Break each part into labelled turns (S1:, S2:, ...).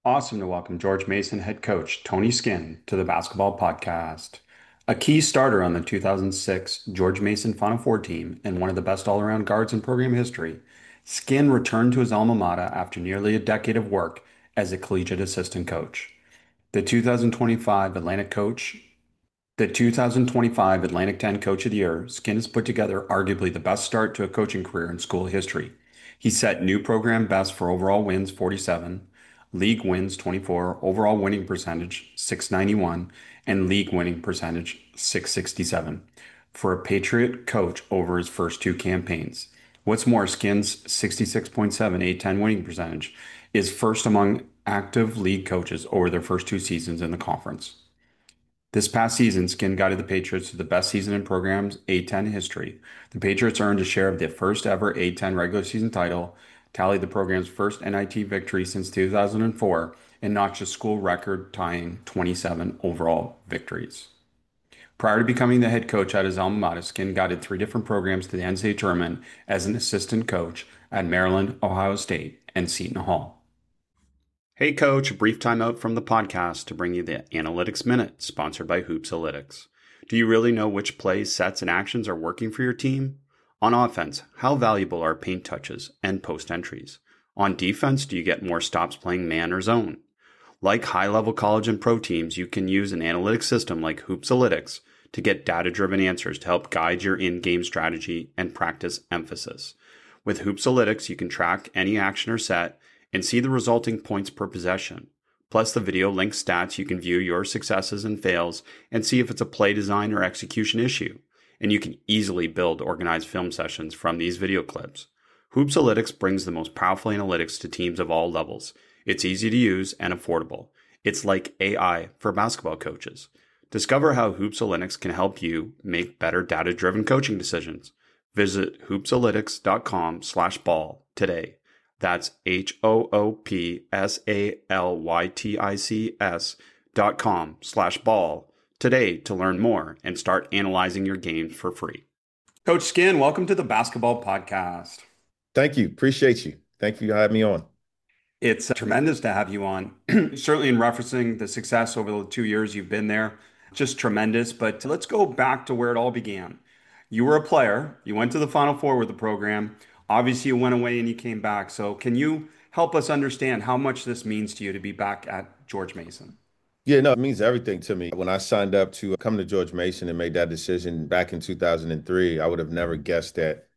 S1: Awesome to welcome George Mason head coach Tony Skinn to the basketball podcast. A key starter on the 2006 George Mason Final Four team and one of the best all-around guards in program history, Skinn returned to his alma mater after nearly a decade of work as a collegiate assistant coach. The 2025 Atlantic coach, the 2025 Atlantic 10 Coach of the Year, Skinn has put together arguably the best start to a coaching career in school history. He set new program best for overall wins 47, league wins 24, overall winning percentage 691, and league winning percentage 667 for a Patriot coach over his first two campaigns. What's more, Skinn's 66.7 A10 winning percentage is first among active league coaches over their first two seasons in the conference. This past season, Skinn guided the Patriots to the best season in program's A10 history. The Patriots earned a share of the first ever A10 regular season title, tallied the program's first NIT victory since 2004, and notched a school record tying 27 overall victories. Prior to becoming the head coach at his alma mater, Skinn guided three different programs to the NCAA tournament as an assistant coach at Maryland, Ohio State, and Seton Hall. Hey, Coach, a brief timeout from the podcast to bring you the Analytics Minute, sponsored by Hoopsalytics. Do you really know which plays, sets, and actions are working for your team? On offense, how valuable are paint touches and post entries? On defense, do you get more stops playing man or zone? Like high-level college and pro teams, you can use an analytics system like Hoopsalytics to get data-driven answers to help guide your in-game strategy and practice emphasis. With Hoopsalytics, you can track any action or set and see the resulting points per possession. Plus the video link stats, you can view your successes and fails and see if it's a play design or execution issue. And you can easily build organized film sessions from these video clips. Hoopsalytics brings the most powerful analytics to teams of all levels. It's easy to use and affordable. It's like AI for basketball coaches. Discover how Hoopsalytics can help you make better data-driven coaching decisions. Visit hoopsalytics.com/ball today. That's HOOPSALYTICS.com/ball today to learn more and start analyzing your games for free. Coach Skinn, welcome to the basketball podcast.
S2: Thank you. Appreciate you. Thank you for having me on.
S1: It's tremendous to have you on. Certainly in referencing the success over the 2 years you've been there, just tremendous. But let's go back to where it all began. You were a player. You went to the Final Four with the program. Obviously, you went away and you came back. So can you help us understand how much this means to you to be back at George Mason?
S2: Yeah, no, it means everything to me. When I signed up to come to George Mason and made that decision back in 2003, I would have never guessed that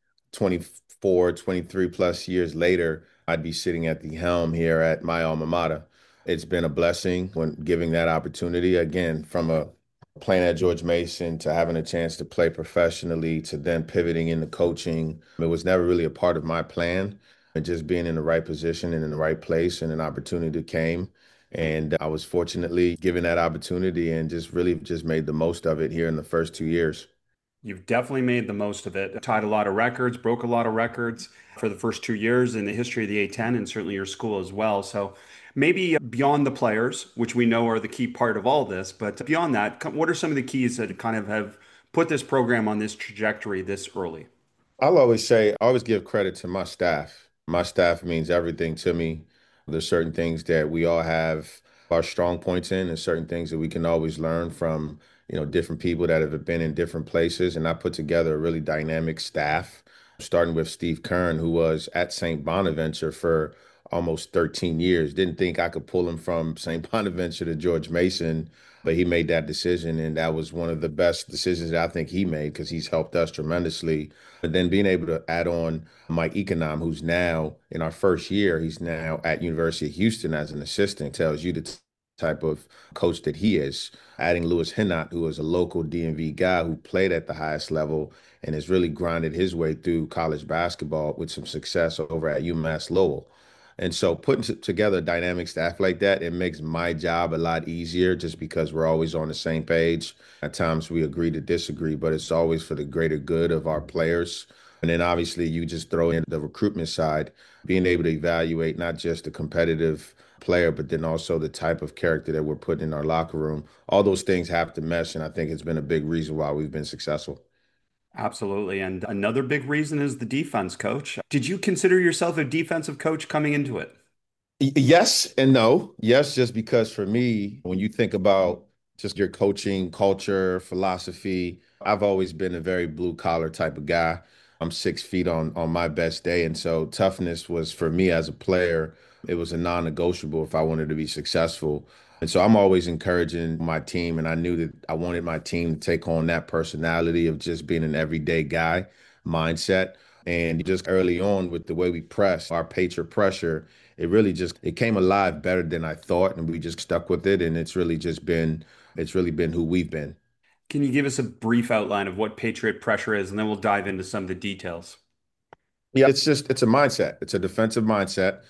S2: 24, 23 plus years later, I'd be sitting at the helm here at my alma mater. It's been a blessing when giving that opportunity again from a playing at George Mason to having a chance to play professionally to then pivoting into coaching. It was never really a part of my plan. And just being in the right position and in the right place and an opportunity came. And I was fortunately given that opportunity and just really just made the most of it here in the first 2 years.
S1: You've definitely made the most of it. Tied a lot of records, broke a lot of records for the first 2 years in the history of the A10 and certainly your school as well. So maybe beyond the players, which we know are the key part of all this, but beyond that, what are some of the keys that kind of have put this program on this trajectory this early?
S2: I'll always say, I always give credit to my staff. My staff means everything to me. There's certain things that we all have our strong points in, and certain things that we can always learn from, different people that have been in different places. And I put together a really dynamic staff, starting with Steve Kern, who was at St. Bonaventure for almost 13 years. Didn't think I could pull him from St. Bonaventure to George Mason, but he made that decision, and that was one of the best decisions that I think he made because he's helped us tremendously. But then being able to add on Mike Econom, who's now in our first year, he's now at University of Houston as an assistant, tells you the type of coach that he is. Adding Lewis Hinnant, who is a local DMV guy who played at the highest level and has really grinded his way through college basketball with some success over at UMass Lowell. And so putting together a dynamic staff like that, it makes my job a lot easier just because we're always on the same page. At times we agree to disagree, but it's always for the greater good of our players. And then obviously you just throw in the recruitment side, being able to evaluate not just the competitive player, but then also the type of character that we're putting in our locker room. All those things have to mesh, and I think it's been a big reason why we've been successful.
S1: Absolutely. And another big reason is the defense coach. Did you consider yourself a defensive coach coming into it?
S2: Yes and no. Yes, just because for me, when you think about just your coaching culture, philosophy, I've always been a very blue collar type of guy. I'm 6 feet on my best day. And so toughness was for me as a player, it was a non-negotiable if I wanted to be successful. And so I'm always encouraging my team. And I knew that I wanted my team to take on that personality of just being an everyday guy mindset. And just early on with the way we press, our Patriot pressure, it really just it came alive better than I thought, and we just stuck with it, and it's really been who we've been.
S1: Can you give us a brief outline of what Patriot pressure is, and then we'll dive into some of the details?
S2: Yeah, it's a mindset. It's a defensive mindset.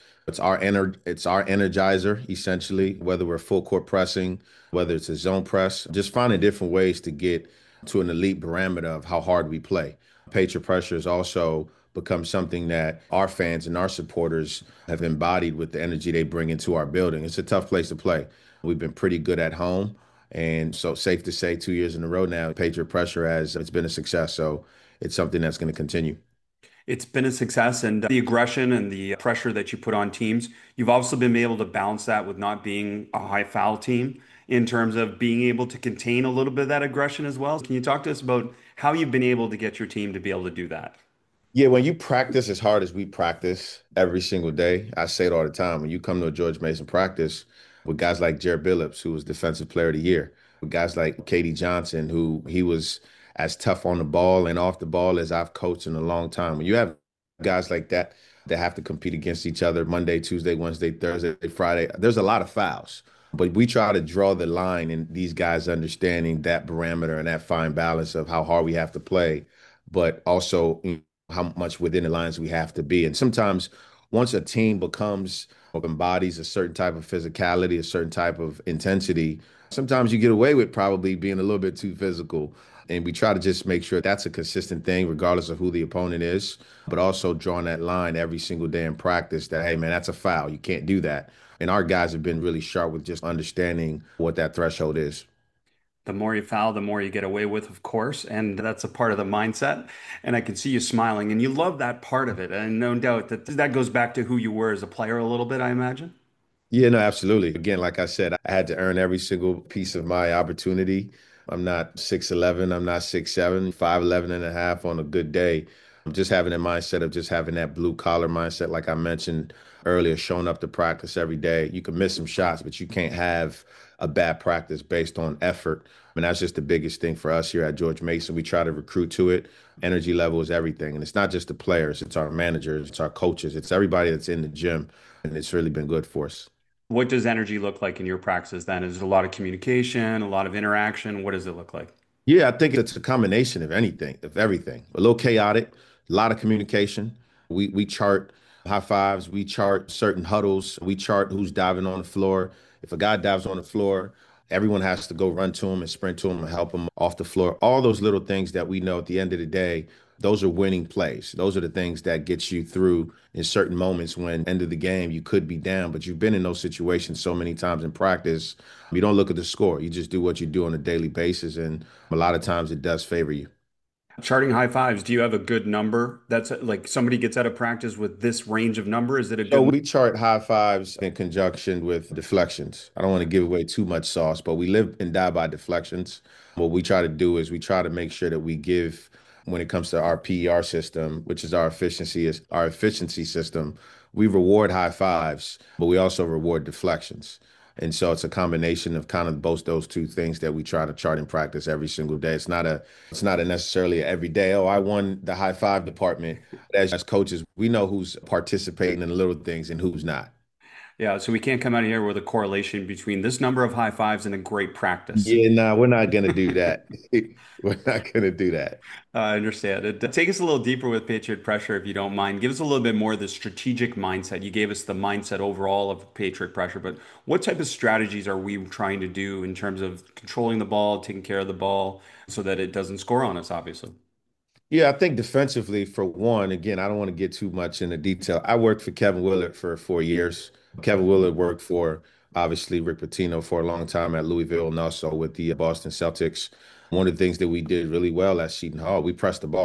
S2: It's our energizer essentially, whether we're full court pressing, whether it's a zone press, just finding different ways to get to an elite parameter of how hard we play. Patriot pressure has also become something that our fans and our supporters have embodied with the energy they bring into our building. It's a tough place to play. We've been pretty good at home. And so safe to say 2 years in a row now, Patriot pressure has it's been a success. So it's something that's going to continue.
S1: It's been a success, and the aggression and the pressure that you put on teams, you've also been able to balance that with not being a high foul team in terms of being able to contain a little bit of that aggression as well. Can you talk to us about how you've been able to get your team to be able to do that?
S2: Yeah, when you practice as hard as we practice every single day, I say it all the time. When you come to a George Mason practice with guys like Jared Billups, who was Defensive Player of the Year, with guys like Katie Johnson, who he was as tough on the ball and off the ball as I've coached in a long time. When you have guys like that that have to compete against each other Monday, Tuesday, Wednesday, Thursday, Friday, there's a lot of fouls. But we try to draw the line in these guys understanding that parameter and that fine balance of how hard we have to play, but also how much within the lines we have to be. And sometimes once a team becomes or embodies a certain type of physicality, a certain type of intensity, sometimes you get away with probably being a little bit too physical. And we try to just make sure that's a consistent thing, regardless of who the opponent is, but also drawing that line every single day in practice that, hey, man, that's a foul. You can't do that. And our guys have been really sharp with just understanding what that threshold is.
S1: The more you foul, the more you get away with, of course, and that's a part of the mindset. And I can see you smiling, and you love that part of it. And no doubt that that goes back to who you were as a player a little bit, I imagine.
S2: Yeah, no, absolutely. Again, like I said, I had to earn every single piece of my opportunity. I'm not 6'11, I'm not 6'7", 5'11 and a half on a good day. I'm just having that mindset of just having that blue collar mindset, like I mentioned earlier, showing up to practice every day. You can miss some shots, but you can't have a bad practice based on effort. I mean, that's just the biggest thing for us here at George Mason. We try to recruit to it. Energy level is everything. And it's not just the players, it's our managers, it's our coaches, it's everybody that's in the gym. And it's really been good for us.
S1: What does energy look like in your practices then? Is it a lot of communication, a lot of interaction? What does it look like?
S2: Yeah, I think it's a combination of anything, of everything. A little chaotic, a lot of communication. We chart high fives, we chart certain huddles, we chart who's diving on the floor. If a guy dives on the floor, everyone has to go run to him and sprint to him and help him off the floor. All those little things that we know at the end of the day, those are winning plays. Those are the things that get you through in certain moments when end of the game you could be down, but you've been in those situations so many times in practice. You don't look at the score. You just do what you do on a daily basis, and a lot of times it does favor you.
S1: Charting high fives, do you have a good number? That's like somebody gets out of practice with this range of number. Is it a
S2: So
S1: good?
S2: we chart high fives in conjunction with deflections. I don't want to give away too much sauce, but we live and die by deflections. What we try to do is we try to make sure that we give, when it comes to our PER system, which is our efficiency system, we reward high fives, but we also reward deflections. And so it's a combination of kind of both those two things that we try to chart in practice every single day. It's not a necessarily every day, oh, I won the high five department. As coaches, we know who's participating in the little things and who's not.
S1: Yeah, so we can't come out of here with a correlation between this number of high fives and a great practice.
S2: Yeah, no, we're not gonna do that. We're not gonna do that.
S1: I understand it. Take us a little deeper with Patriot pressure, if you don't mind. Give us a little bit more of the strategic mindset. You gave us the mindset overall of Patriot pressure, but what type of strategies are we trying to do in terms of controlling the ball, taking care of the ball, so that it doesn't score on us, obviously?
S2: Yeah, I think defensively, for one, again, I don't want to get too much into detail. I worked for Kevin Willard for 4 years. Kevin Willard worked for obviously Rick Pitino for a long time at Louisville and also with the Boston Celtics. One of the things that we did really well at Seton Hall, we pressed the ball.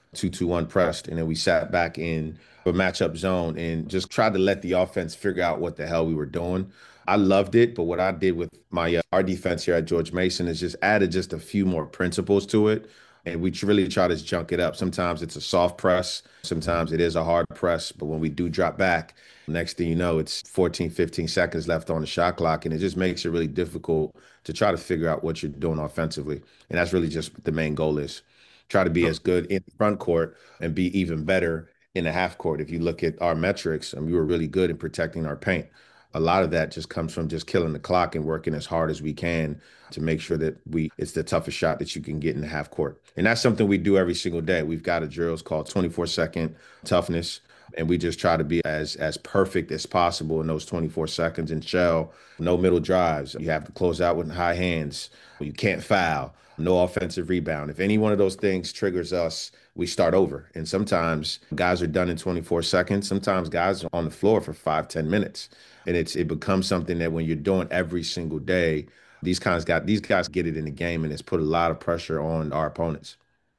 S2: 2-2-1 pressed, and then we sat back in a matchup zone and just tried to let the offense figure out what the hell we were doing. I loved it, but what I did with my our defense here at George Mason is just added just a few more principles to it. And we really try to junk it up. Sometimes it's a soft press, sometimes it is a hard press. But when we do drop back, next thing you know, it's 14, 15 seconds left on the shot clock. And it just makes it really difficult to try to figure out what you're doing offensively. And that's really just what the main goal is. Try to be as good in the front court and be even better in the half court. If you look at our metrics, and we were really good in protecting our paint. A lot of that just comes from just killing the clock and working as hard as we can to make sure that it's the toughest shot that you can get in the half court. And that's something we do every single day. We've got a drills called 24-second toughness. And we just try to be as perfect as possible in those 24 seconds and shell. No middle drives. You have to close out with high hands. You can't foul. No offensive rebound. If any one of those things triggers us, we start over. And sometimes guys are done in 24 seconds. Sometimes guys are on the floor for 5, 10 minutes. And it becomes something that when you're doing every single day, these guys get it in the game, and it's put a lot of pressure on our opponents.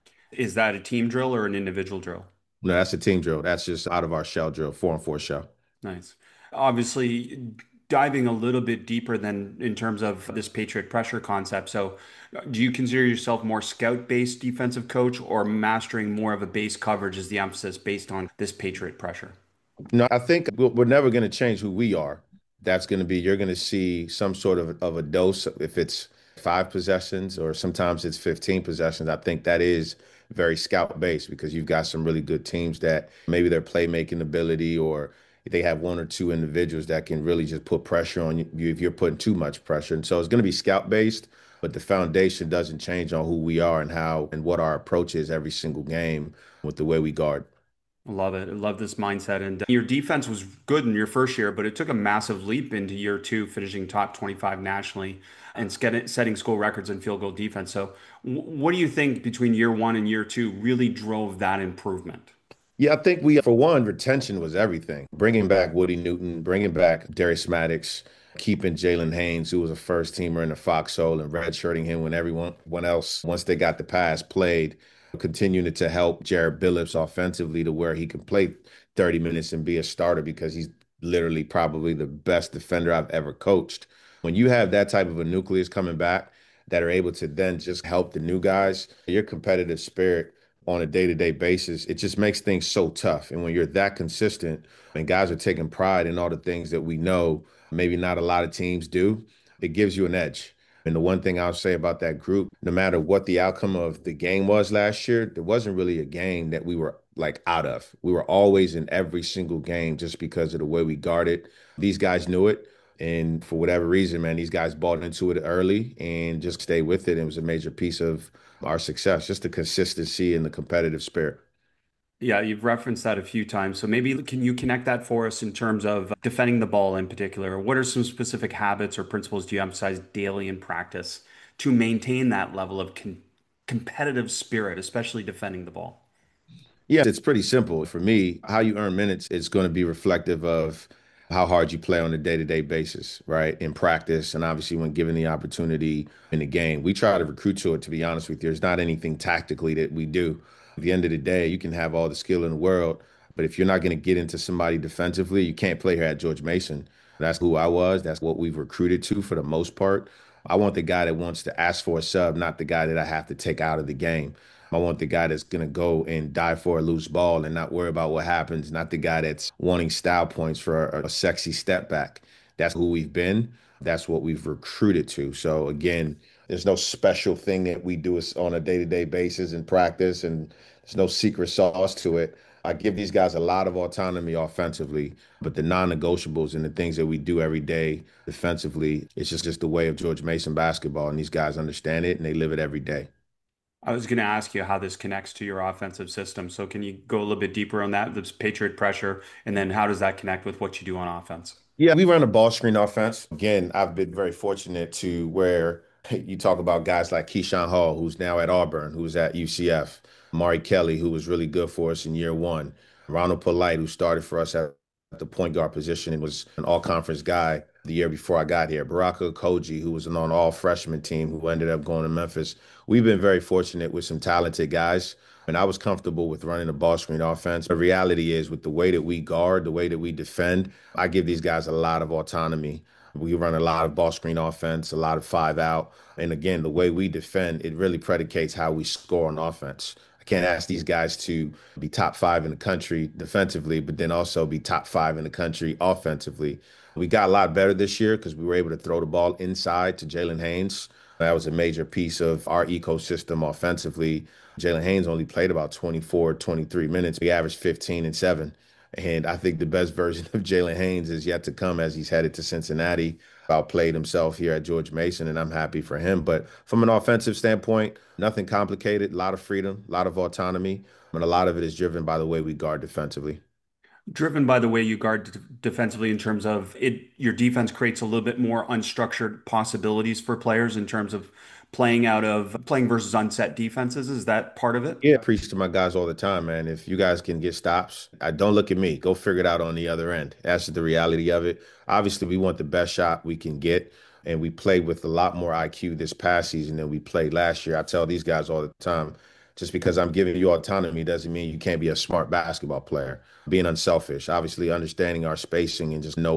S1: Is that a team drill or an individual drill?
S2: No, that's a team drill. That's just out of our shell drill, 4-on-4 shell.
S1: Nice. Obviously, diving a little bit deeper than in terms of this Patriot pressure concept. So, do you consider yourself more scout-based defensive coach or mastering more of a base coverage is the emphasis based on this Patriot pressure?
S2: No, I think we're never going to change who we are. That's going to be, you're going to see some sort of a dose. If it's 5 possessions or sometimes it's 15 possessions, I think that is very scout based because you've got some really good teams that maybe their playmaking ability or they have one or two individuals that can really just put pressure on you if you're putting too much pressure. And so it's going to be scout based, but the foundation doesn't change on who we are and how and what our approach is every single game with the way we guard.
S1: I love it. I love this mindset. And your defense was good in your first year, but it took a massive leap into year two, finishing top 25 nationally and setting school records in field goal defense. So, what do you think between year one and year two really drove that improvement?
S2: Yeah, I think for one, retention was everything. Bringing back Woody Newton, bringing back Darius Maddox, keeping Jalen Haynes, who was a first teamer in the foxhole, and redshirting him when everyone else, once they got the pass, played. Continuing to help Jared Billups offensively to where he can play 30 minutes and be a starter because he's literally probably the best defender I've ever coached. When you have that type of a nucleus coming back that are able to then just help the new guys, your competitive spirit on a day-to-day basis, it just makes things so tough. And when you're that consistent and guys are taking pride in all the things that we know maybe not a lot of teams do, it gives you an edge. And the one thing I'll say about that group, no matter what the outcome of the game was last year, there wasn't really a game that we were like out of. We were always in every single game just because of the way we guarded. These guys knew it. And for whatever reason, man, these guys bought into it early and just stayed with it. It was a major piece of our success, just the consistency and the competitive spirit.
S1: Yeah, you've referenced that a few times. So maybe can you connect that for us in terms of defending the ball in particular? What are some specific habits or principles do you emphasize daily in practice to maintain that level of competitive spirit, especially defending the ball?
S2: Yeah, it's pretty simple. For me, how you earn minutes is going to be reflective of how hard you play on a day-to-day basis, right? In practice, and obviously when given the opportunity in the game. We try to recruit to it, to be honest with you. There's not anything tactically that we do. At the end of the day, you can have all the skill in the world, but if you're not going to get into somebody defensively, you can't play here at George Mason. That's who I was. That's what we've recruited to for the most part. I want the guy that wants to ask for a sub, not the guy that I have to take out of the game. I want the guy that's going to go and die for a loose ball and not worry about what happens, not the guy that's wanting style points for a sexy step back. That's who we've been. That's what we've recruited to. So again, there's no special thing that we do on a day-to-day basis in practice, and there's no secret sauce to it. I give these guys a lot of autonomy offensively, but the non-negotiables and the things that we do every day defensively, it's just the way of George Mason basketball, and these guys understand it and they live it every day.
S1: I was going to ask you how this connects to your offensive system. So can you go a little bit deeper on that, this Patriot pressure, and then how does that connect with what you do on offense?
S2: Yeah, we run a ball screen offense. Again, I've been very fortunate to where you talk about guys like Keyshawn Hall, who's now at Auburn, who's at UCF, Mari Kelly, who was really good for us in year one, Ronald Polite, who started for us at the point guard position and was an all-conference guy the year before I got here, Baraka Koji, who was on all freshman team who ended up going to Memphis. We've been very fortunate with some talented guys And I was comfortable with running the ball screen offense. The reality is, with the way that we guard, the way that we defend, I give these guys a lot of autonomy. We run a lot of ball screen offense, a lot of five out. And again, the way we defend, it really predicates how we score on offense. I can't ask these guys to be top five in the country defensively, but then also be top five in the country offensively. We got a lot better this year because we were able to throw the ball inside to Jalen Haynes. That was a major piece of our ecosystem offensively. Jalen Haynes only played about 24, 23 minutes. We averaged 15 and 7. And I think the best version of Jalen Haynes is yet to come as he's headed to Cincinnati. Outplayed himself here at George Mason, and I'm happy for him. But from an offensive standpoint, nothing complicated, a lot of freedom, a lot of autonomy, and a lot of it is driven by the way we guard defensively.
S1: Driven by the way you guard defensively in terms of it, your defense creates a little bit more unstructured possibilities for players in terms of playing versus unset defenses. Is that part of it?
S2: Yeah, I preach to my guys all the time, man. If you guys can get stops, don't look at me. Go figure it out on the other end. That's the reality of it. Obviously, we want the best shot we can get, and we played with a lot more IQ this past season than we played last year. I tell these guys all the time, just because I'm giving you autonomy doesn't mean you can't be a smart basketball player. Being unselfish, obviously understanding our spacing and just know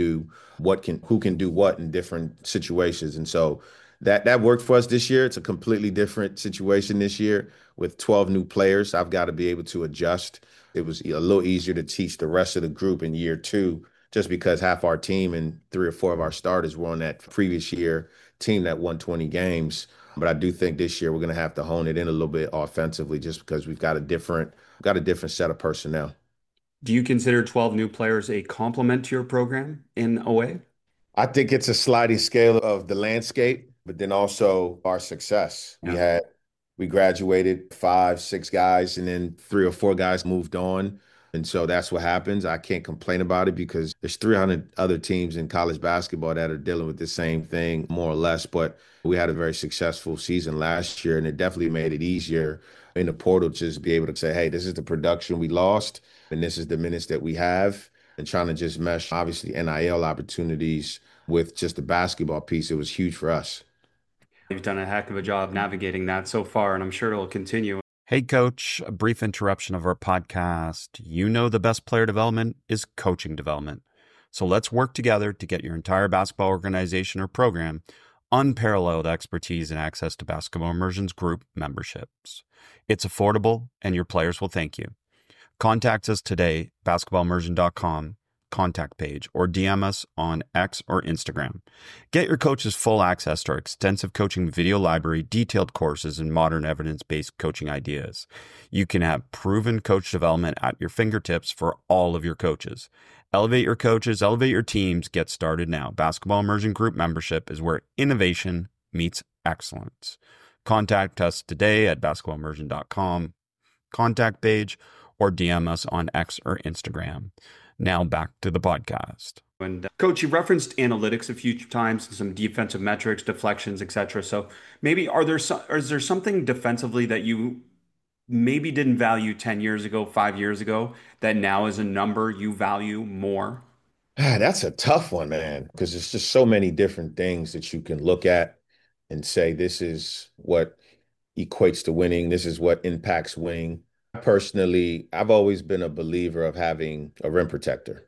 S2: who can do what in different situations. And so that worked for us this year. It's a completely different situation this year with 12 new players. I've got to be able to adjust. It was a little easier to teach the rest of the group in year two, just because half our team and three or four of our starters were on that previous year team that won 20 games. But I do think this year we're going to have to hone it in a little bit offensively, just because we've got a different set of personnel.
S1: Do you consider 12 new players a complement to your program in a way?
S2: I think it's a sliding scale of the landscape, but then also our success.
S1: Yeah.
S2: We graduated five, six guys, and then three or four guys moved on. And so that's what happens. I can't complain about it because there's 300 other teams in college basketball that are dealing with the same thing, more or less. But we had a very successful season last year, and it definitely made it easier in the portal to just be able to say, hey, this is the production we lost, and this is the minutes that we have. And trying to just mesh, obviously, NIL opportunities with just the basketball piece, it was huge for us.
S1: You've done a heck of a job navigating that so far, and I'm sure it'll continue. Hey, coach, a brief interruption of our podcast. You know, the best player development is coaching development. So let's work together to get your entire basketball organization or program unparalleled expertise and access to Basketball Immersion's group memberships. It's affordable, and your players will thank you. Contact us today, basketballimmersion.com contact page, or DM us on X or Instagram. Get your coaches full access to our extensive coaching video library, detailed courses, and modern evidence-based coaching ideas. You can have proven coach development at your fingertips for all of your coaches. Elevate your coaches, elevate your teams. Get started now. Basketball Immersion Group membership is where innovation meets excellence. Contact us today at basketballimmersion.com contact page, or DM us on X or Instagram. Now back to the podcast. And coach, you referenced analytics a few times, some defensive metrics, deflections, etc. So maybe is there something defensively that you maybe didn't value 10 years ago, 5 years ago, that now is a number you value more?
S2: That's a tough one, man, because there's just so many different things that you can look at and say, this is what equates to winning. This is what impacts winning. Personally, I've always been a believer of having a rim protector.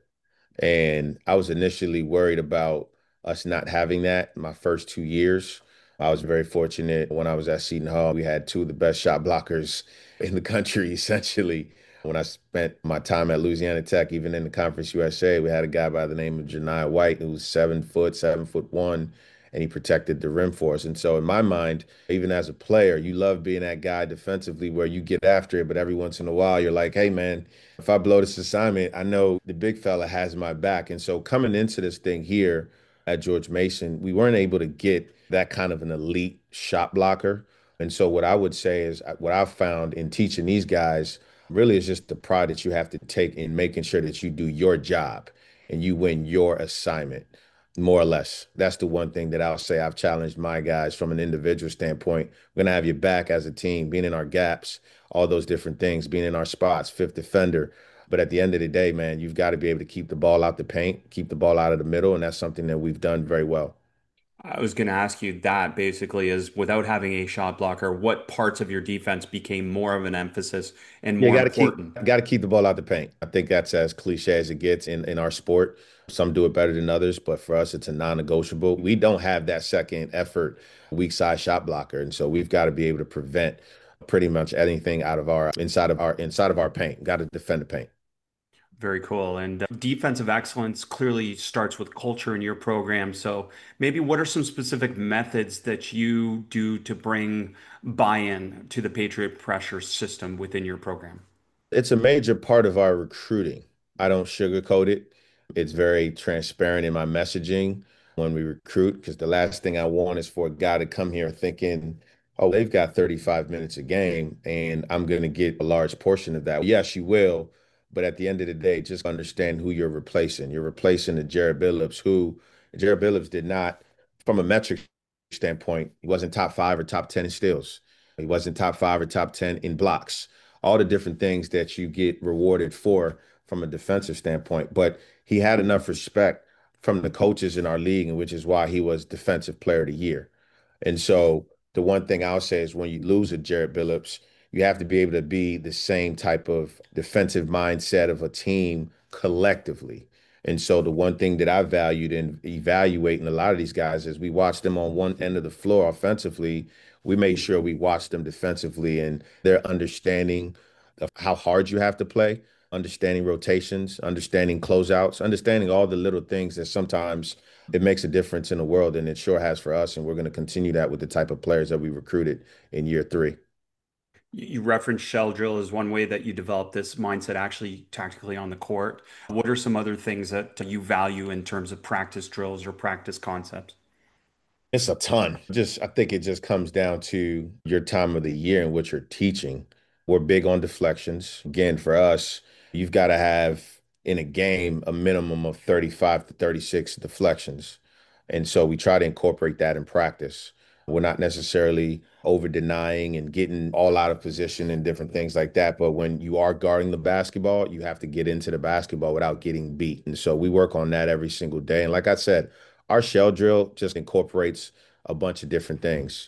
S2: And I was initially worried about us not having that my first 2 years. I was very fortunate when I was at Seton Hall. We had two of the best shot blockers in the country, essentially. When I spent my time at Louisiana Tech, even in the Conference USA, we had a guy by the name of Janiah White who was 7 foot, 7 foot 1, and he protected the rim for us. And so, in my mind, even as a player, you love being that guy defensively where you get after it, but every once in a while, you're like, hey, man, if I blow this assignment, I know the big fella has my back. And so coming into this thing here at George Mason, we weren't able to get that kind of an elite shot blocker. And so what I would say is what I've found in teaching these guys really is just the pride that you have to take in making sure that you do your job and you win your assignment, more or less. That's the one thing that I'll say I've challenged my guys from an individual standpoint. We're going to have your back as a team, being in our gaps, all those different things, being in our spots, fifth defender. But at the end of the day, man, you've got to be able to keep the ball out the paint, keep the ball out of the middle, and that's something that we've done very well.
S1: I was going to ask you that basically is without having a shot blocker, what parts of your defense became more of an emphasis and
S2: Yeah,
S1: more important?
S2: got to keep the ball out the paint. I think that's as cliche as it gets in our sport. Some do it better than others, but for us, it's a non-negotiable. We don't have that second effort, weak side shot blocker, and so we've got to be able to prevent pretty much anything out of our inside of our paint. Got to defend the paint.
S1: Very cool. And defensive excellence clearly starts with culture in your program. So maybe what are some specific methods that you do to bring buy-in to the Patriot pressure system within your program?
S2: It's a major part of our recruiting. I don't sugarcoat it. It's very transparent in my messaging when we recruit, because the last thing I want is for a guy to come here thinking, oh, they've got 35 minutes a game and I'm going to get a large portion of that. Yes, you will. But at the end of the day, just understand who you're replacing. You're replacing the Jared Billups, who Jared Billups did not, from a metric standpoint, he wasn't top five or top 10 in steals. He wasn't top five or top 10 in blocks, all the different things that you get rewarded for from a defensive standpoint. But he had enough respect from the coaches in our league, and which is why he was Defensive Player of the Year. And so the one thing I'll say is when you lose a Jared Billups, you have to be able to be the same type of defensive mindset of a team collectively. And so the one thing that I valued in evaluating a lot of these guys is we watched them on one end of the floor offensively. We made sure we watched them defensively and their understanding of how hard you have to play, understanding rotations, understanding closeouts, understanding all the little things that sometimes it makes a difference in the world, and it sure has for us. And we're going to continue that with the type of players that we recruited in year three.
S1: You referenced shell drill as one way that you develop this mindset actually tactically on the court. What are some other things that you value in terms of practice drills or practice concepts?
S2: It's a ton. Just I think it just comes down to your time of the year and what you're teaching. We're big on deflections. Again, for us, you've got to have in a game a minimum of 35 to 36 deflections. And so we try to incorporate that in practice. We're not necessarily over denying and getting all out of position and different things like that. But when you are guarding the basketball, you have to get into the basketball without getting beat. And so we work on that every single day. And like I said, our shell drill just incorporates a bunch of different things.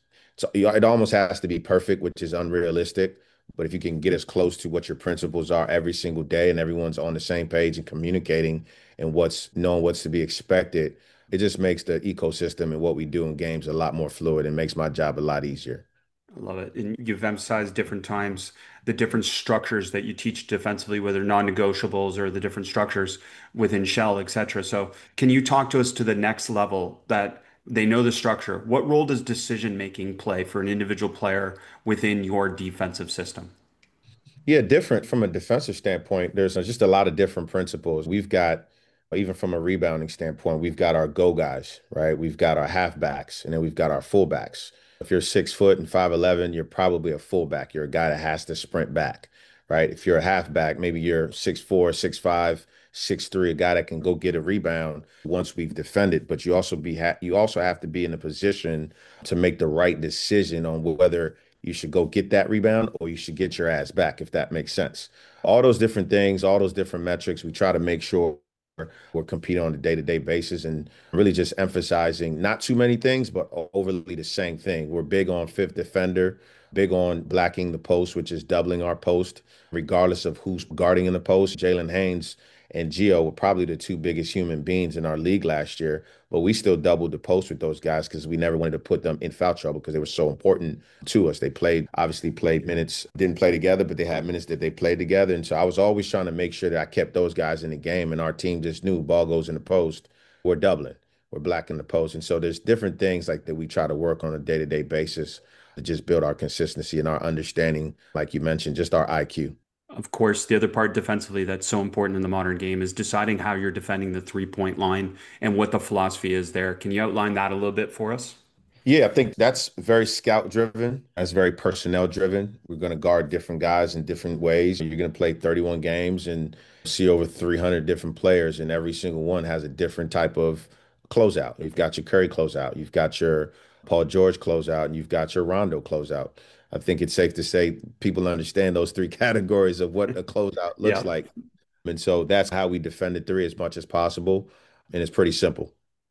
S2: It almost has to be perfect, which is unrealistic. But if you can get as close to what your principles are every single day and everyone's on the same page and communicating and what's known, what's to be expected, it just makes the ecosystem and what we do in games a lot more fluid and makes my job a lot easier.
S1: I love it. And you've emphasized different times the different structures that you teach defensively, whether non-negotiables or the different structures within shell, etc. So can you talk to us to the next level that they know the structure? What role does decision making play for an individual player within your defensive system?
S2: Yeah, different from a defensive standpoint. There's just a lot of different principles. We've got, even from a rebounding standpoint, we've got our go guys, right? We've got our halfbacks, and then we've got our fullbacks. If you're 6 foot and 5'11", you're probably a fullback. You're a guy that has to sprint back, right? If you're a halfback, maybe you're 6'4", 6'5", 6'3", a guy that can go get a rebound once we've defended. But you also have to be in a position to make the right decision on whether you should go get that rebound or you should get your ass back, if that makes sense. All those different things, all those different metrics, we try to make sure we're competing on a day-to-day basis and really just emphasizing not too many things, but overly the same thing. We're big on fifth defender, big on blacking the post, which is doubling our post, regardless of who's guarding in the post. Jalen Haynes and Gio were probably the two biggest human beings in our league last year, but we still doubled the post with those guys because we never wanted to put them in foul trouble because they were so important to us. They obviously played minutes, didn't play together, but they had minutes that they played together. And so I was always trying to make sure that I kept those guys in the game, and our team just knew ball goes in the post, we're doubling, we're blacking the post. And so there's different things like that we try to work on a day-to-day basis to just build our consistency and our understanding, like you mentioned, just our IQ.
S1: Of course, the other part defensively that's so important in the modern game is deciding how you're defending the three-point line and what the philosophy is there. Can you outline that a little bit for us?
S2: Yeah, I think that's very scout driven. That's very personnel driven. We're going to guard different guys in different ways. You're going to play 31 games and see over 300 different players, and every single one has a different type of closeout. You've got your Curry closeout, you've got your Paul George closeout, and you've got your Rondo closeout. I think it's safe to say people understand those three categories of what a closeout looks
S1: Yeah.
S2: like. And so that's how we defend the three as much as possible. And it's pretty simple.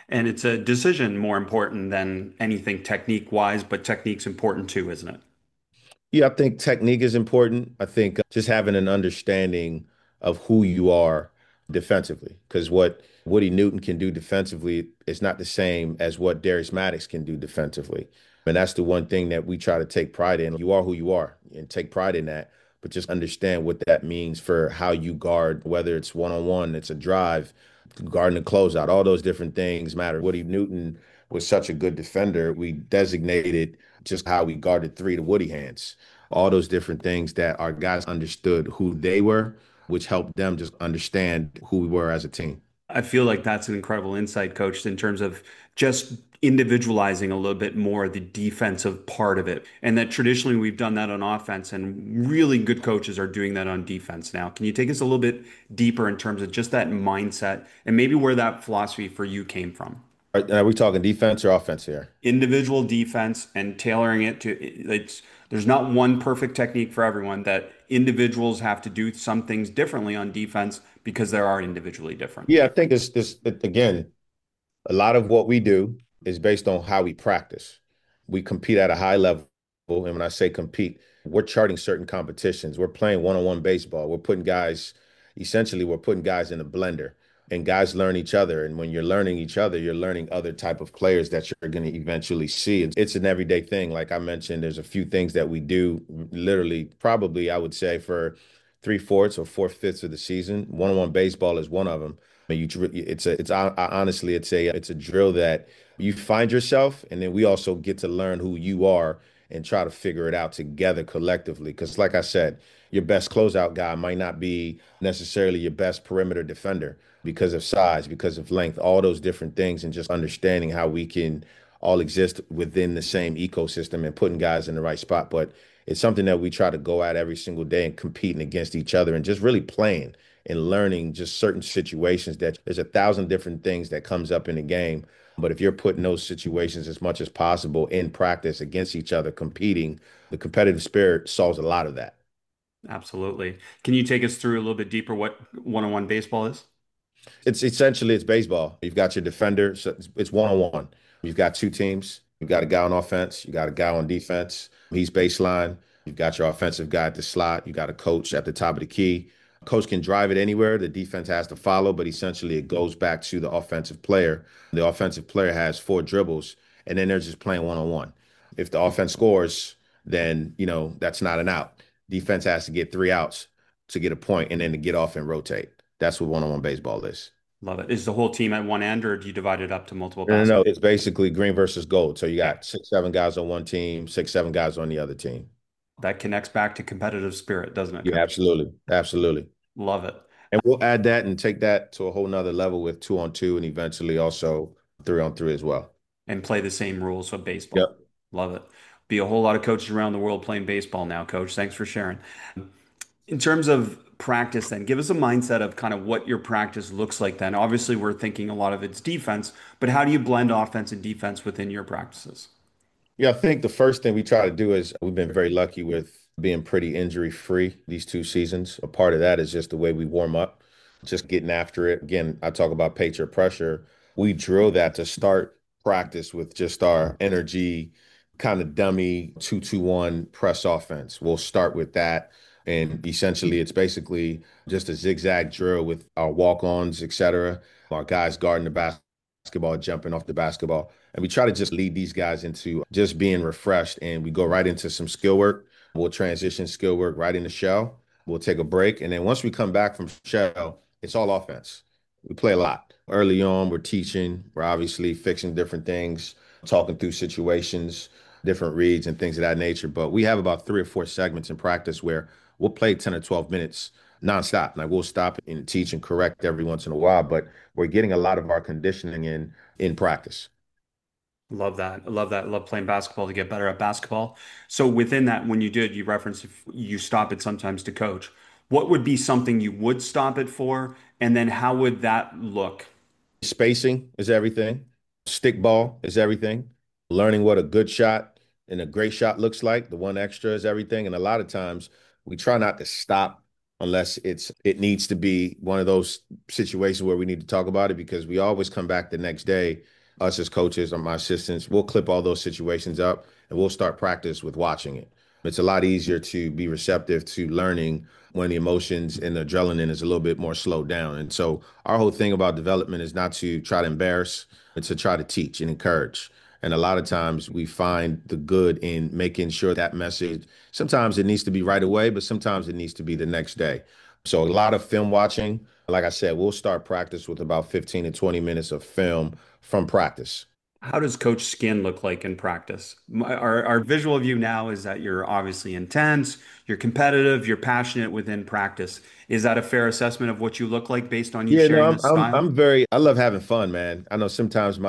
S1: And it's a decision more important than anything technique wise, but technique's important too, isn't it?
S2: Yeah, I think technique is important. I think just having an understanding of who you are defensively, because what Woody Newton can do defensively is not the same as what Darius Maddox can do defensively. And that's the one thing that we try to take pride in. You are who you are and take pride in that, but just understand what that means for how you guard, whether it's one-on-one, it's a drive, guarding a closeout, all those different things matter. Woody Newton was such a good defender. We designated just how we guarded three to Woody hands, all those different things that our guys understood who they were, which helped them just understand who we were as a team.
S1: I feel like that's an incredible insight, coach, in terms of just individualizing a little bit more the defensive part of it. And that traditionally we've done that on offense, and really good coaches are doing that on defense now. Can you take us a little bit deeper in terms of just that mindset and maybe where that philosophy for you came from?
S2: Are we talking defense or offense here?
S1: Individual defense and tailoring it to there's not one perfect technique for everyone, that individuals have to do some things differently on defense because they are individually different.
S2: Yeah, I think again, a lot of what we do is based on how we practice. We compete at a high level. And when I say compete, we're charting certain competitions. We're playing one-on-one baseball. Essentially, we're putting guys in a blender and guys learn each other. And when you're learning each other, you're learning other type of players that you're going to eventually see. It's an everyday thing. Like I mentioned, there's a few things that we do literally, probably, I would say for three-fourths or four-fifths of the season. One-on-one baseball is one of them. I mean, it's honestly, it's a drill that you find yourself, and then we also get to learn who you are and try to figure it out together collectively. Because, like I said, your best closeout guy might not be necessarily your best perimeter defender because of size, because of length, all those different things, and just understanding how we can all exist within the same ecosystem and putting guys in the right spot. But it's something that we try to go at every single day and competing against each other and just really playing and learning just certain situations that there's a thousand different things that comes up in the game. But if you're putting those situations as much as possible in practice against each other, competing, the competitive spirit solves a lot of that.
S1: Absolutely. Can you take us through a little bit deeper what one-on-one baseball is?
S2: It's baseball. You've got your defender, so it's one-on-one. You've got two teams. You've got a guy on offense. You got a guy on defense. He's baseline. You've got your offensive guy at the slot. You got a coach at the top of the key. Coach can drive it anywhere. The defense has to follow, but essentially it goes back to the offensive player. The offensive player has four dribbles, and then they're just playing one-on-one. If the offense scores, then that's not an out. Defense has to get three outs to get a point, and then to get off and rotate. That's what one-on-one baseball is.
S1: Love it. Is the whole team at one end, or do you divide it up to multiple
S2: No, no, no.
S1: baskets?
S2: It's basically green versus gold. So you
S1: Okay.
S2: got six, seven guys on one team, six, seven guys on the other team.
S1: That connects back to competitive spirit, doesn't it,
S2: Yeah,
S1: coach?
S2: absolutely. Absolutely.
S1: Love it.
S2: And we'll add that and take that to a whole nother level with 2-on-2 and eventually also 3-on-3 as well.
S1: And play the same rules of baseball.
S2: Yep.
S1: Love it. Be a whole lot of coaches around the world playing baseball now, coach. Thanks for sharing. In terms of practice, then, give us a mindset of kind of what your practice looks like then. Obviously, we're thinking a lot of it's defense, but how do you blend offense and defense within your practices?
S2: Yeah, I think the first thing we try to do is we've been very lucky with being pretty injury free these two seasons. A part of that is just the way we warm up, just getting after it. Again, I talk about pace or pressure. We drill that to start practice with just our energy, kind of dummy 2-2-1 press offense. We'll start with that. And essentially, it's basically just a zigzag drill with our walk-ons, et cetera. Our guys guarding the basketball, jumping off the basketball. And we try to just lead these guys into just being refreshed. And we go right into some skill work. We'll transition skill work right into shell. We'll take a break. And then once we come back from shell, it's all offense. We play a lot. Early on, we're teaching. We're obviously fixing different things, talking through situations, different reads and things of that nature. But we have about 3 or 4 segments in practice where we'll play 10 or 12 minutes nonstop. Like we'll stop and teach and correct every once in a while, but we're getting a lot of our conditioning in practice.
S1: Love that. I love that. I love playing basketball to get better at basketball. So within that, when you did, you referenced if you stop it sometimes to coach. What would be something you would stop it for? And then how would that look?
S2: Spacing is everything. Stick ball is everything. Learning what a good shot and a great shot looks like. The one extra is everything. And a lot of times we try not to stop unless it needs to be one of those situations where we need to talk about it because we always come back the next day us as coaches or my assistants, we'll clip all those situations up and we'll start practice with watching it. It's a lot easier to be receptive to learning when the emotions and the adrenaline is a little bit more slowed down. And so our whole thing about development is not to try to embarrass, it's to try to teach and encourage. And a lot of times we find the good in making sure that message, sometimes it needs to be right away, but sometimes it needs to be the next day. So a lot of film watching. Like I said, we'll start practice with about 15 to 20 minutes of film from practice.
S1: How does Coach Skin look like in practice? Our visual view now is that you're obviously intense, you're competitive, you're passionate within practice. Is that a fair assessment of what you look like based on you
S2: Yeah, no,
S1: sharing
S2: I'm
S1: this
S2: I'm
S1: style?
S2: I'm very I love having fun, man. I know sometimes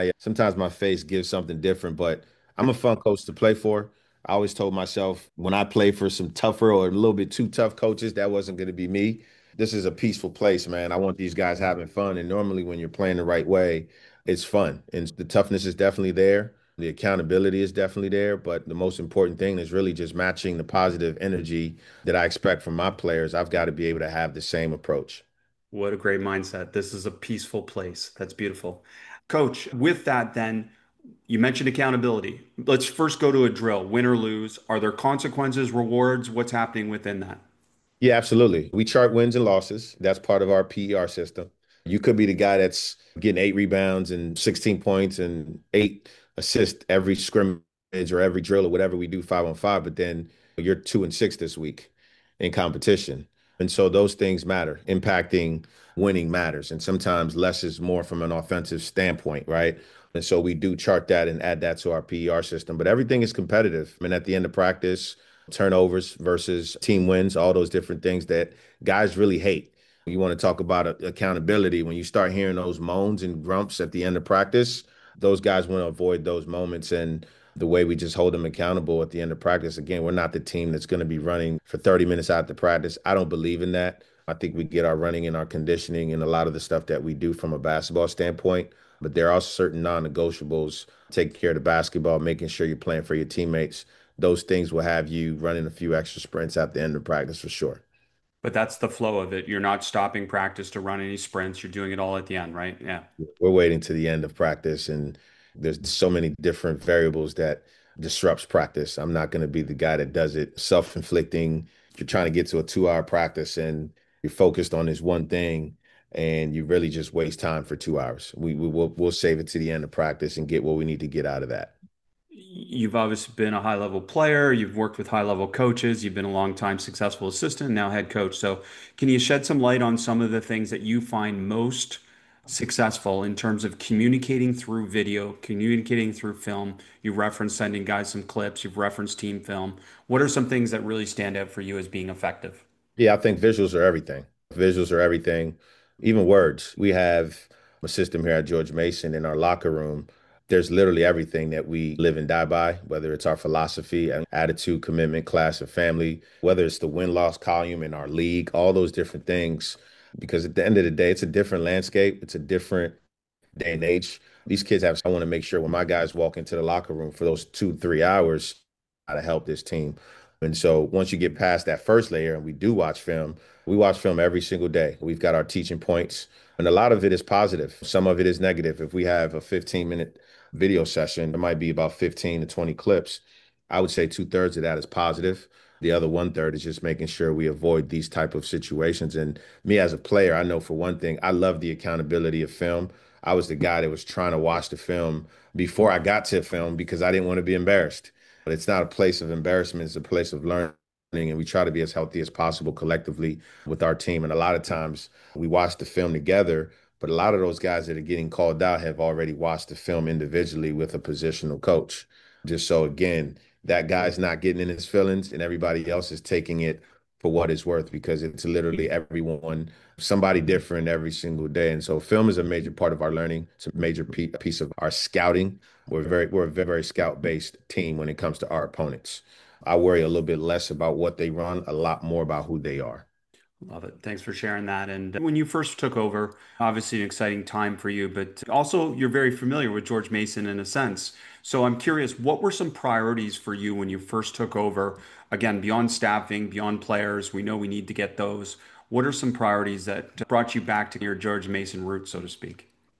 S2: my face gives something different, but I'm a fun coach to play for. I always told myself when I play for some tougher or a little bit too tough coaches, that wasn't going to be me. This is a peaceful place, man. I want these guys having fun, and normally when you're playing the right way, it's fun. And the toughness is definitely there. The accountability is definitely there, but the most important thing is really just matching the positive energy that I expect from my players. I've got to be able to have the same approach.
S1: What a great mindset. This is a peaceful place. That's beautiful. Coach, with that, then, you mentioned accountability. Let's first go to a drill, win or lose. Are there consequences, rewards? What's happening within that?
S2: Yeah, absolutely. We chart wins and losses. That's part of our PER system. You could be the guy that's getting 8 rebounds and 16 points and 8 assists every scrimmage or every drill or whatever we do 5-on-5, but then you're 2-6 this week in competition. And so those things matter. Impacting winning matters. And sometimes less is more from an offensive standpoint, right? And so we do chart that and add that to our PER system. But everything is competitive. I mean, at the end of practice, turnovers versus team wins, all those different things that guys really hate. You want to talk about accountability. When you start hearing those moans and grumps at the end of practice, those guys want to avoid those moments. And the way we just hold them accountable at the end of practice, again, we're not the team that's going to be running for 30 minutes out the practice. I don't believe in that. I think we get our running and our conditioning and a lot of the stuff that we do from a basketball standpoint. But there are certain non-negotiables, taking care of the basketball, making sure you're playing for your teammates. Those things will have you running a few extra sprints at the end of practice for sure.
S1: But that's the flow of it. You're not stopping practice to run any sprints. You're doing it all at the end, right? Yeah.
S2: We're waiting to the end of practice, and there's so many different variables that disrupts practice. I'm not going to be the guy that does it self-inflicting. You're trying to get to a 2-hour practice and you're focused on this one thing, and you really just waste time for 2 hours. We'll save it to the end of practice and get what we need to get out of that.
S1: You've obviously been a high level player. You've worked with high level coaches. You've been a long time successful assistant, now head coach. So, can you shed some light on some of the things that you find most successful in terms of communicating through video, communicating through film? You referenced sending guys some clips, you've referenced team film. What are some things that really stand out for you as being effective?
S2: Yeah, I think visuals are everything. Visuals are everything. Even words. We have a system here at George Mason in our locker room. There's literally everything that we live and die by, whether it's our philosophy and attitude, commitment, class, and family, whether it's the win-loss column in our league, all those different things. Because at the end of the day, it's a different landscape. It's a different day and age. These kids have, I want to make sure when my guys walk into the locker room for those 2, 3 hours, how to help this team. And so once you get past that first layer and we do watch film, we watch film every single day. We've got our teaching points, and a lot of it is positive. Some of it is negative. If we have a 15-minute video session, it might be about 15 to 20 clips. I would say 2/3 of that is positive. The other 1/3 is just making sure we avoid these type of situations. And me as a player, I know for one thing, I love the accountability of film. I was the guy that was trying to watch the film before I got to film because I didn't want to be embarrassed. But it's not a place of embarrassment, it's a place of learning. And we try to be as healthy as possible collectively with our team. And a lot of times we watch the film together, but a lot of those guys that are getting called out have already watched the film individually with a positional coach. Just so, again, that guy's not getting in his feelings and everybody else is taking it for what it's worth because it's literally everyone, somebody different every single day. And so film is a major part of our learning. It's a major piece of our scouting. We're a very scout-based team when it comes to our opponents. I worry a little bit less about what they run, a lot more about who they are.
S1: Love it. Thanks for sharing that. And when you first took over, obviously an exciting time for you, but also you're very familiar with George Mason in a sense. So I'm curious, what were some priorities for you when you first took over? Again, beyond staffing, beyond players, we know we need to get those. What are some priorities that brought you back to your George Mason roots, so to speak?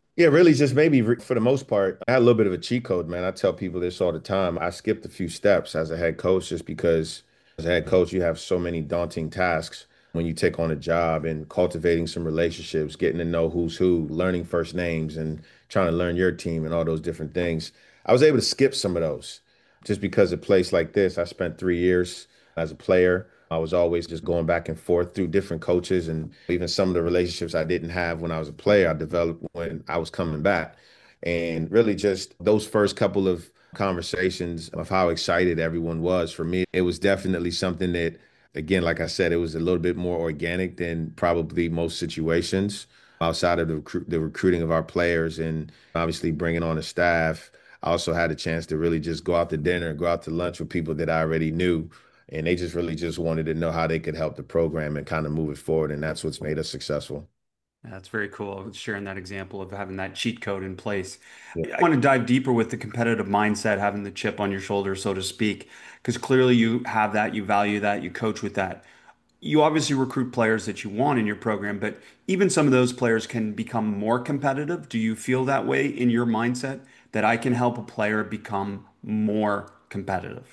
S2: Yeah, really, just maybe for the most part, I had a little bit of a cheat code, man. I tell people this all the time. I skipped a few steps as a head coach just because as a head coach, you have so many daunting tasks when you take on a job and cultivating some relationships, getting to know who's who, learning first names and trying to learn your team and all those different things. I was able to skip some of those just because a place like this, I spent 3 years as a player. I was always just going back and forth through different coaches and even some of the relationships I didn't have when I was a player, I developed when I was coming back. And really just those first couple of conversations of how excited everyone was for me, it was definitely something that, again, like I said, it was a little bit more organic than probably most situations outside of the recruiting of our players and obviously bringing on a staff. I also had a chance to really just go out to dinner, go out to lunch with people that I already knew and they just really just wanted to know how they could help the program and kind of move it forward. And that's what's made us successful.
S1: That's very cool. Sharing that example of having that cheat code in place.
S2: Yeah.
S1: I want to dive deeper with the competitive mindset, having the chip on your shoulder, so to speak, because clearly you have that, you value that, you coach with that. You obviously recruit players that you want in your program, but even some of those players can become more competitive. Do you feel that way in your mindset that I can help a player become more competitive?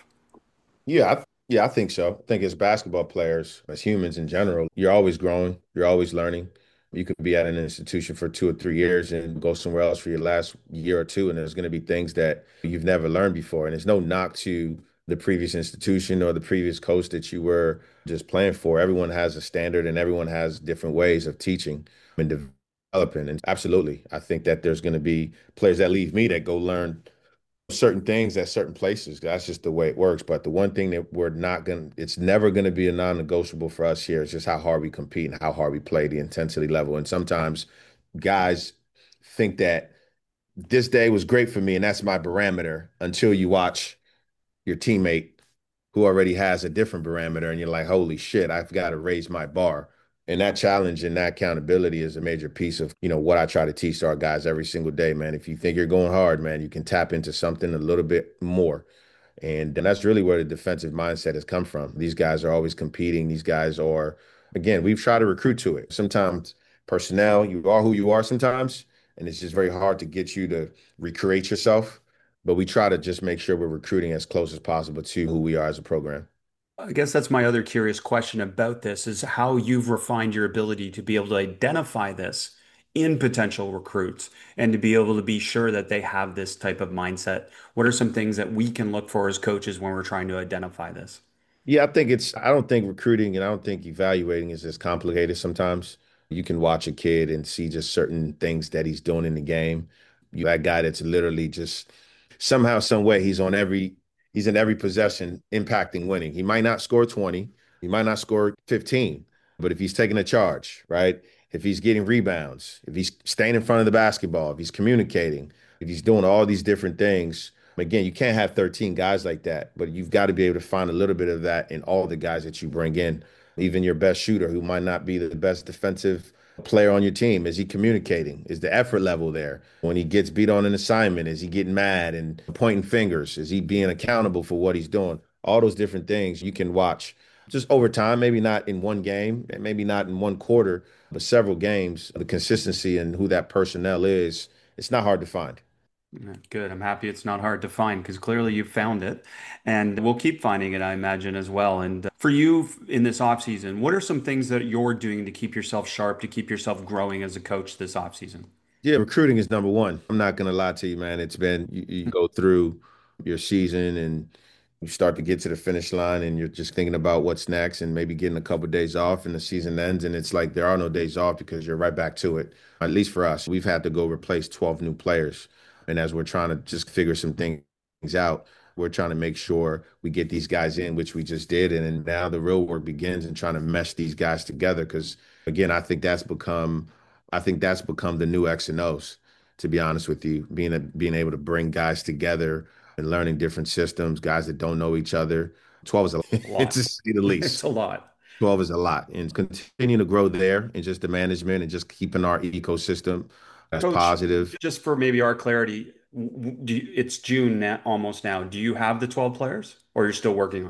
S2: Yeah, I think so. I think as basketball players, as humans in general, you're always growing, you're always learning. You could be at an institution for 2 or 3 years and go somewhere else for your last year or two, and there's going to be things that you've never learned before. And there's no knock to the previous institution or the previous coach that you were just playing for. Everyone has a standard and everyone has different ways of teaching and developing. And absolutely, I think that there's going to be players that leave me that go learn certain things at certain places. That's just the way it works. But the one thing that we're not going to, it's never going to be a non-negotiable for us here is just how hard we compete and how hard we play, the intensity level. And sometimes guys think that this day was great for me and that's my barometer until you watch your teammate who already has a different parameter and you're like, holy shit, I've got to raise my bar. And that challenge and that accountability is a major piece of, what I try to teach to our guys every single day, man. If you think you're going hard, man, you can tap into something a little bit more. And that's really where the defensive mindset has come from. These guys are always competing. These guys are, again, we've tried to recruit to it. Sometimes personnel, you are who you are sometimes, and it's just very hard to get you to recreate yourself. But we try to just make sure we're recruiting as close as possible to who we are as a program.
S1: I guess that's my other curious question about this is how you've refined your ability to be able to identify this in potential recruits and to be able to be sure that they have this type of mindset. What are some things that we can look for as coaches when we're trying to identify this?
S2: Yeah, I don't think recruiting and I don't think evaluating is as complicated sometimes. You can watch a kid and see just certain things that he's doing in the game. That guy that's literally just somehow, some way, he's in every possession impacting winning. He might not score 20, he might not score 15, but if he's taking a charge, right? If he's getting rebounds, if he's staying in front of the basketball, if he's communicating, if he's doing all these different things. Again, you can't have 13 guys like that, but you've got to be able to find a little bit of that in all the guys that you bring in. Even your best shooter, who might not be the best defensive player on your team, is he communicating? Is the effort level there? When he gets beat on an assignment, is he getting mad and pointing fingers? Is he being accountable for what he's doing? All those different things you can watch just over time, maybe not in one game, maybe not in one quarter, but several games. The consistency and who that personnel is, it's not hard to find.
S1: Yeah, good. I'm happy it's not hard to find because clearly you found it and we'll keep finding it, I imagine, as well. And for you in this off season, what are some things that you're doing to keep yourself sharp, to keep yourself growing as a coach this off season?
S2: Yeah, recruiting is number one. I'm not gonna lie to you, man. It's been you go through your season and you start to get to the finish line and you're just thinking about what's next and maybe getting a couple of days off and the season ends and it's like there are no days off because you're right back to it. At least for us, we've had to go replace 12 new players. And as we're trying to just figure some things out, we're trying to make sure we get these guys in, which we just did. And then now the real work begins in trying to mesh these guys together. Because again, I think that's become the new X and O's, to be honest with you, being able to bring guys together and learning different systems, guys that don't know each other. 12 is a
S1: A
S2: it's
S1: lot.
S2: to say the
S1: It's
S2: least.
S1: a lot.
S2: 12 is a lot. And continue to grow there and just the management and just keeping our ecosystem as
S1: Coach,
S2: positive.
S1: just for maybe our clarity, it's June now, almost now. Do you have the 12 players or you're still working on them?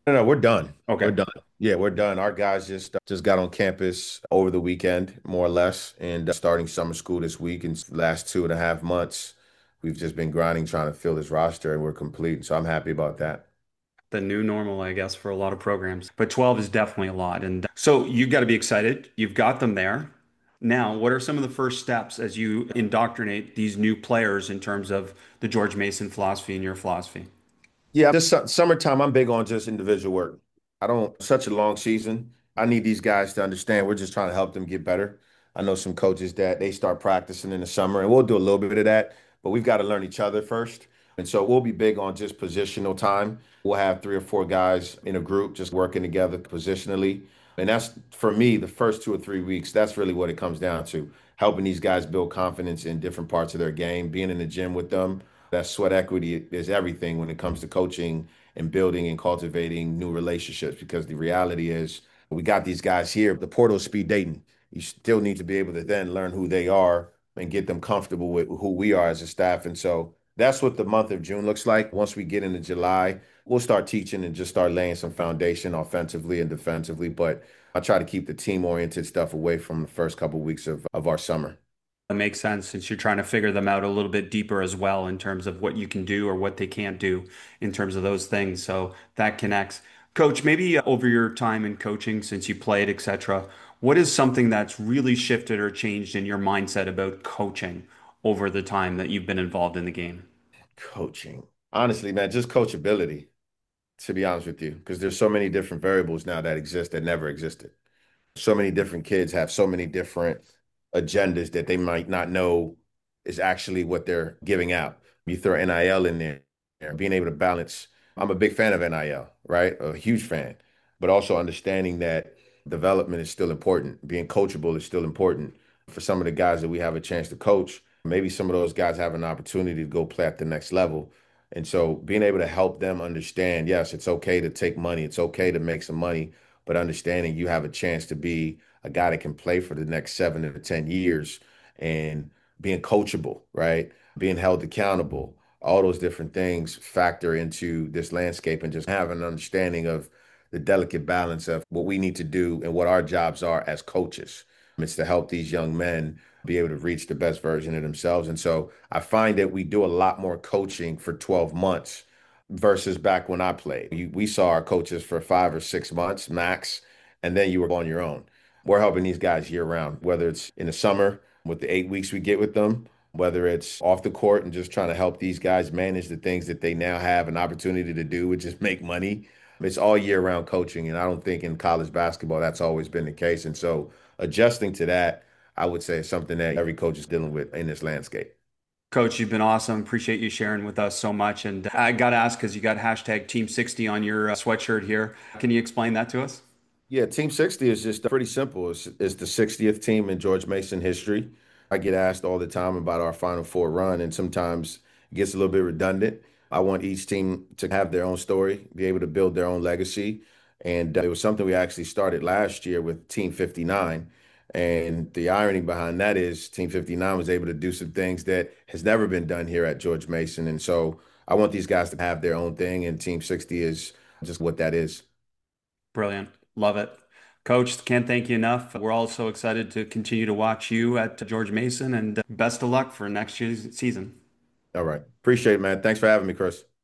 S2: No, we're done. We're
S1: Okay.
S2: done. Yeah, we're done. Our guys just got on campus over the weekend, more or less, and starting summer school this week. And last 2.5 months, we've just been grinding, trying to fill this roster, and we're complete. So I'm happy about that.
S1: The new normal, I guess, for a lot of programs. But 12 is definitely a lot. And so you got to be excited. You've got them there. Now, what are some of the first steps as you indoctrinate these new players in terms of the George Mason philosophy and your philosophy?
S2: Yeah, this summertime, I'm big on just individual work. I don't, such a long season. I need these guys to understand we're just trying to help them get better. I know some coaches that they start practicing in the summer, and we'll do a little bit of that, but we've got to learn each other first. And so we'll be big on just positional time. We'll have 3 or 4 guys in a group just working together positionally. And that's for me, the first 2 or 3 weeks, that's really what it comes down to. Helping these guys build confidence in different parts of their game, being in the gym with them. That sweat equity is everything when it comes to coaching and building and cultivating new relationships, because the reality is we got these guys here. The portal speed dating. You still need to be able to then learn who they are and get them comfortable with who we are as a staff. And so that's what the month of June looks like. Once we get into July, we'll start teaching and just start laying some foundation offensively and defensively. But I try to keep the team oriented stuff away from the first couple of weeks of our summer.
S1: That makes sense since you're trying to figure them out a little bit deeper as well in terms of what you can do or what they can't do in terms of those things. So that connects. Coach, maybe over your time in coaching since you played, etc., what is something that's really shifted or changed in your mindset about coaching over the time that you've been involved in the game?
S2: Coaching. Honestly, man, just coachability, to be honest with you, because there's so many different variables now that exist that never existed. So many different kids have so many different agendas that they might not know is actually what they're giving out. You throw NIL in there, being able to balance. I'm a big fan of NIL, right? A huge fan, but also understanding that development is still important. Being coachable is still important for some of the guys that we have a chance to coach. Maybe some of those guys have an opportunity to go play at the next level. And so being able to help them understand, yes, it's okay to take money, it's okay to make some money, but understanding you have a chance to be a guy that can play for the next 7 to 10 years and being coachable, right? Being held accountable, all those different things factor into this landscape, and just have an understanding of the delicate balance of what we need to do and what our jobs are as coaches. It's to help these young men be able to reach the best version of themselves. And so I find that we do a lot more coaching for 12 months versus back when I played. We saw our coaches for 5 or 6 months max, and then you were on your own. We're helping these guys year round, whether it's in the summer with the 8 weeks we get with them, whether it's off the court and just trying to help these guys manage the things that they now have an opportunity to do, which is make money. It's all year round coaching. And I don't think in college basketball that's always been the case. And so adjusting to that, I would say, is something that every coach is dealing with in this landscape.
S1: Coach, you've been awesome. Appreciate you sharing with us so much. And I got to ask because you got hashtag Team 60 on your sweatshirt here. Can you explain that to us?
S2: Yeah, Team 60 is just pretty simple. It's the 60th team in George Mason history. I get asked all the time about our Final Four run, and sometimes it gets a little bit redundant. I want each team to have their own story, be able to build their own legacy. And it was something we actually started last year with Team 59. And the irony behind that is Team 59 was able to do some things that has never been done here at George Mason. And so I want these guys to have their own thing, and Team 60 is just what that is.
S1: Brilliant. Love it. Coach, can't thank you enough. We're all so excited to continue to watch you at George Mason and best of luck for next year's season.
S2: All right. Appreciate it, man. Thanks for having me, Chris.